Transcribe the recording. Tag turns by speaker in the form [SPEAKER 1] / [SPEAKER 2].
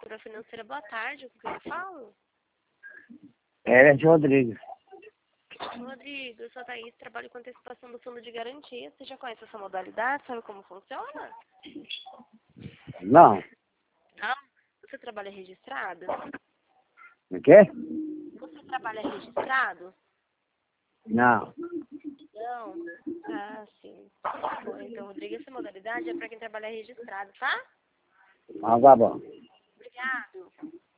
[SPEAKER 1] corretora financeira. Boa tarde, com quem eu falo?
[SPEAKER 2] Era Rodrigues.
[SPEAKER 1] Rodrigo, eu sou a Thaís, trabalho com antecipação do fundo de garantia. Você já conhece essa modalidade? Sabe como funciona?
[SPEAKER 2] Não.
[SPEAKER 1] Não? Você trabalha registrado?
[SPEAKER 2] O quê?
[SPEAKER 1] Você trabalha registrado?
[SPEAKER 2] Não.
[SPEAKER 1] Não? Ah, sim. Tá bom, então, Rodrigo, essa modalidade é para quem trabalha registrado, tá?
[SPEAKER 2] Não, tá bom.
[SPEAKER 1] Obrigado.